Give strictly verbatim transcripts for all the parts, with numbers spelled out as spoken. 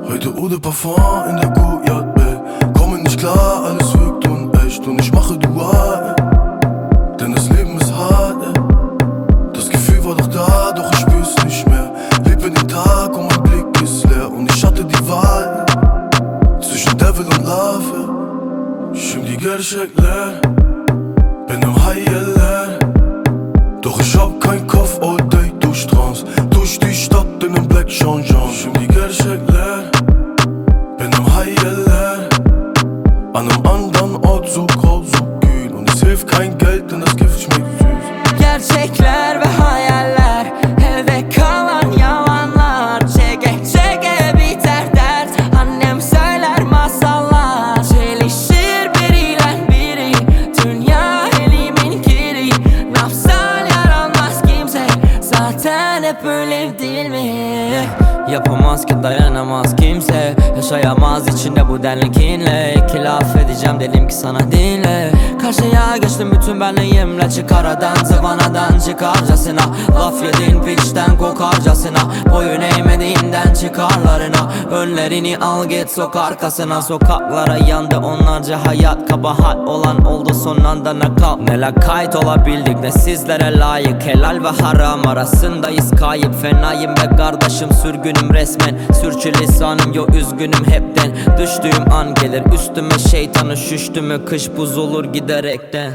Heute Eau de Parfum in der Guyard, ey. Komme nicht klar, alles wirkt unecht und ich mache Dual, ey. Denn das Leben ist hart, ey. Das Gefühl war doch da, doch ich spür's nicht mehr. Lebe den Tag und mein Blick ist leer und ich hatte die Wahl, ey. Zwischen Devil und Love, ey. Şimdi gerçekler benim hayaller. Doch ich hab kein Kopf all day durch Trance, durch die Stadt in nem Black Jean Jean. Şimdi gerçekler benim hayaller. An nem anderen Ort so grau, so kühl und es hilft kein Geld, denn das Gift schmeckt süß. Gerçekler ve hayaller, elde kalan yalanlar. Çeke çeke biter dert, annem söyler masallar. Çelişir biriyle biri, dünya elimin kiri. Nafsal yaranmaz kimse, zaten hep öyle değil mi? Yapamaz ki dayanamaz kimse, yaşayamaz içinde bu denli kinle. İki laf edeceğim dedim ki sana dinle. Karşıya geçtim bütün benliğimle, çık aradan zıvanadan çıkarcasına. Laf yedin piçten kokarcasına, boyun eğmediğinden çıkarlarına. Önlerini al git sok arkasına. Sokaklara yandı onlarca hayat, kabahat olan oldu son anda nakal. Ne lakayt olabildik ne sizlere layık, helal ve haram arasındayız kayıp. Fenayım be kardeşim, sürgünüm resmen, sürçülisanım yo üzgünüm hepten. Düştüğüm an gelir üstüme şeytanı, şüştü mü kış buz olur giderekten.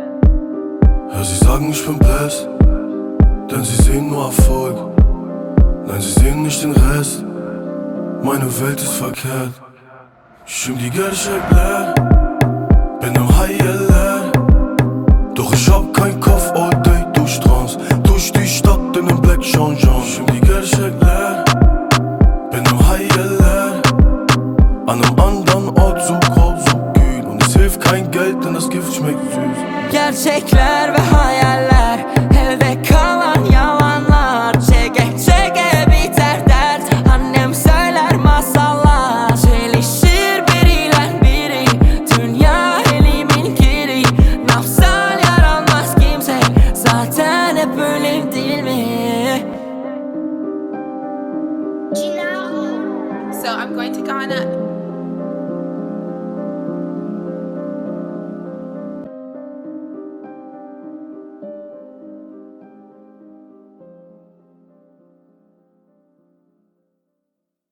Ja, sie sagen ich bin blessed, denn sie sehen nur Erfolg. Nein, sie sehen nicht den Rest, meine Welt ist verkehrt. Şimdi gerçekler benim hayaller. Doch ich hab kein Kopf all day durch Trance, durch die Stadt in nem Black Jean Jean. Şimdi gerçekler benim hayaller. An nem anderen Ort so grau, so kühl und es hilft kein Geld, denn das Gift schmeckt süß. Gerçekler ve hayaller, elde kalan yalanlar. Çeke çeke biter dert, annem söyler masallar. Çelişir biriyle biri, dünya elimin kiri. Nafsal yaranmaz kimse, zaten hep öyle değil mi? So I'm going to Ghana